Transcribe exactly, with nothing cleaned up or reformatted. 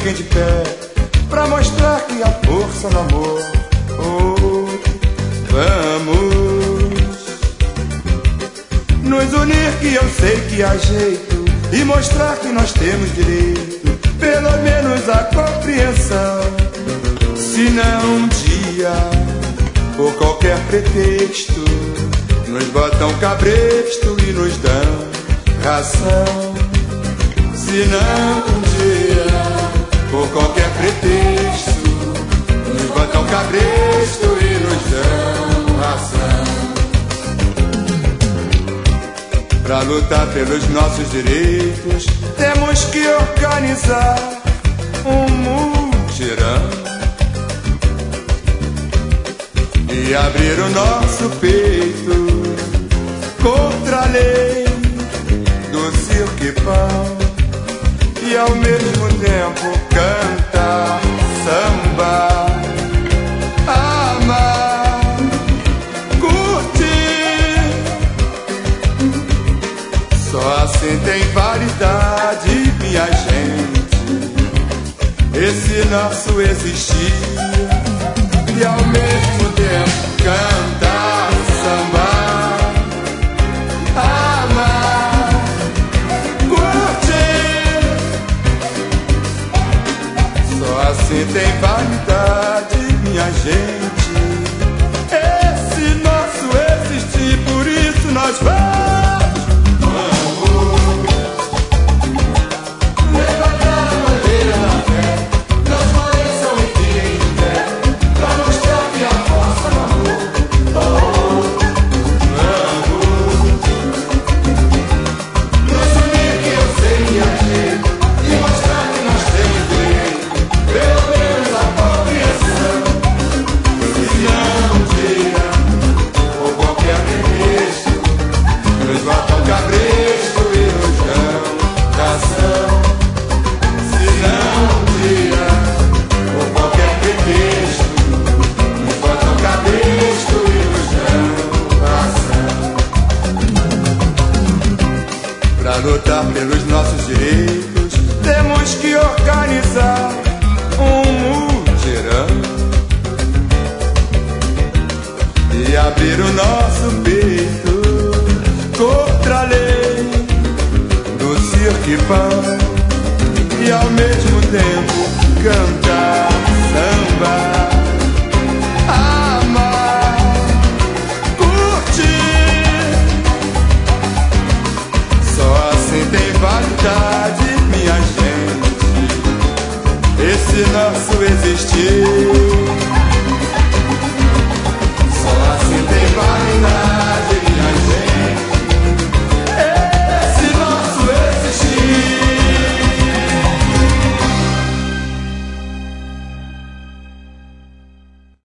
fiquem de pé pra mostrar que há força no amor. Oh, vamos nos unir, que eu sei que há jeito, e mostrar que nós temos direito, pelo menos a compreensão. Se não um dia, por qualquer pretexto, nos botam cabresto e nos dão ração. Se não um dia, por qualquer pretexto, nos botam cabresto e nos dão ração. Pra lutar pelos nossos direitos, temos que organizar um mutirão e abrir o nosso peito contra a lei do circo e pão, e ao mesmo tempo cantar samba, amar, curtir. Só assim tem validade, minha gente, esse nosso existir, e ao mesmo tempo cantar samba, amar, curtir. Só assim tem validade, minha gente, esse nosso existir. Por isso nós vamos. Pra lutar pelos nossos direitos, temos que organizar um mutirão e abrir o nosso peito contra a lei do circo e pão, e ao mesmo tempo cantar